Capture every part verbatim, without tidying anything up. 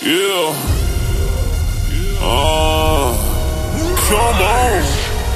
Yeah. Uh, come on.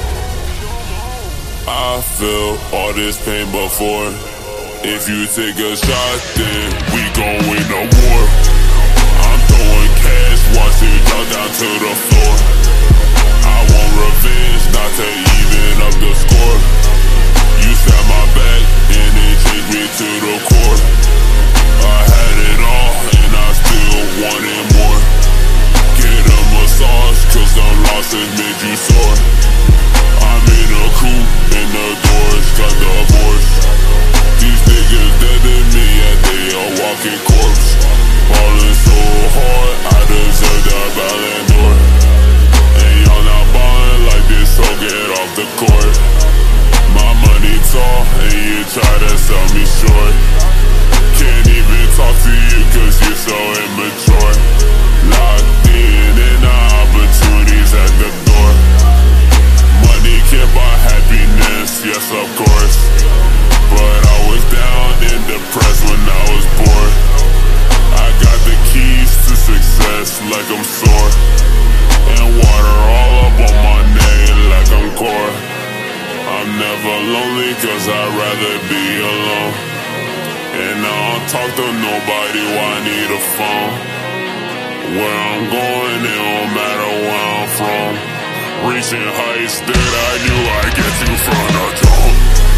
I felt all this pain before. If you take a shot, then we gon' win the war. I'm throwing cash, watch it drop down to the floor. I want revenge, not to even up the score. You stab my back, and it changed me to the core. I had it all, and I still wanted more. Get a massage, cause the losses made you sore. I'm in a coupe, and the doors got divorced. These niggas dead to me, and they a walking corpse. Ballin' so hard, I deserve the Ballon d'Or. And y'all not ballin' like this, so get off the court. My money tall, and you try to sell me short. Can't even talk to you, cause you're so immature. Locked in, and the opportunities at the door. Money can't buy happiness, yes of course. But I was down and depressed when I was bored. I got the keys to success like I'm sore. And water all up on my neck like I'm core. I'm never lonely cause I'd rather be alone. And I don't talk to nobody while I need a phone. Where I'm going, it don't matter where I'm from. Reaching heights that I knew I'd get to from the jump.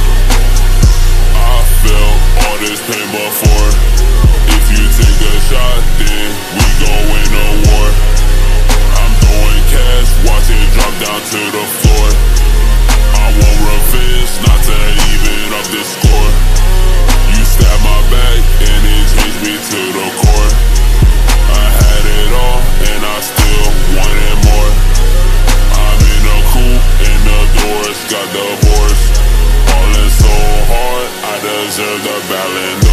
I felt all this pain before. If you take a shot, then we gon' win a war. I'm throwing cash, watch it drop down to the floor. I want revenge, not to even up the score. You stab my back, and it changed me to the core. I had it all, and I still wanted more. I'm in a coupe, and the doors got divorced. Ballin' so hard, I deserve the Ballon d'Or.